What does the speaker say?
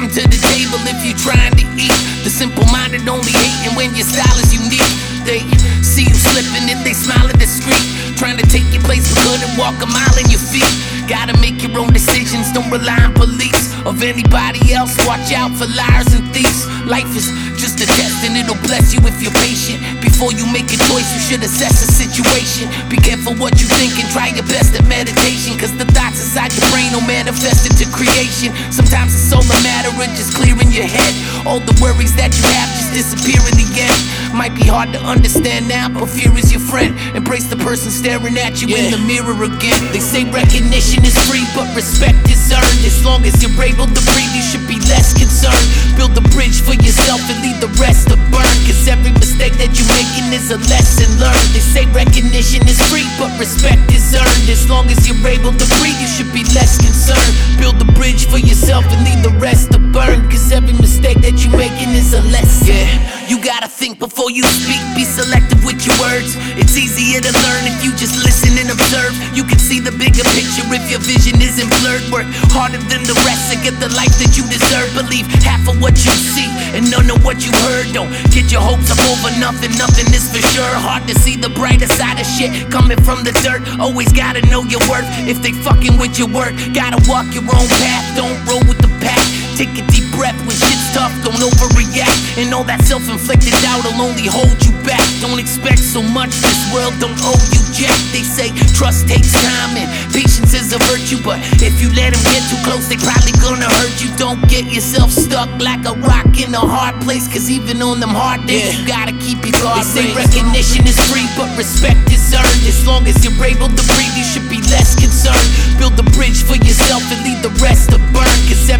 welcome to the table if you're trying to eat. The simple-minded only hating when your style is unique. They see you slipping and they smile at the street, trying to take your place for good and walk a mile in your feet. Gotta make your own decisions, don't rely on police of anybody else. Watch out for liars and thieves. Life is just a test and it'll bless you if you're patient. Before you make a choice, you should assess the situation. Be careful what you think and try your best at meditation, cause the thoughts inside your brain will manifest into creation. Sometimes it's all a matter of just clearing your head. All the worries that you have just disappear in the end. Might be hard to understand now, but fear is your friend. Embrace the person staring at you in the mirror again. They say recognition is free, but respect is earned. As long as you're able to breathe, you should be less concerned. Build a bridge for yourself and leave the rest to burn, cause every mistake that you're making is a lesson learned. They say recognition is free, but respect is earned. As long as you're able to breathe, you should be less concerned. Build a bridge for yourself and leave the rest to burn, cause every mistake that you're making is a lesson. Yeah, you gotta think before you speak, be selective with your words. It's easier to learn if you just listen and observe. You can see the bigger picture if your vision isn't blurred. Work harder than the rest to get the life that you deserve. Believe half of what you see and none of what you heard. Don't get your hopes up over nothing, nothing is for sure. Hard to see the brighter side of shit coming from the dirt. Always gotta know your worth if they fucking with your work. Gotta walk your own path, don't roll with the pack. Take a deep breath when shit's tough, don't overreact. And all that self-inflicted doubt will only hold you back. Don't expect so much, this world don't owe you jack. They say trust takes time and patience is a virtue, but if you let them get too close, they probably gonna hurt you. Don't get yourself stuck like a rock in a hard place, cause even on them hard days, you gotta keep your guard raised. They say recognition is free, but respect is earned. As long as you're able to breathe, you should be less concerned. Build a bridge for yourself and leave the rest to burn, cause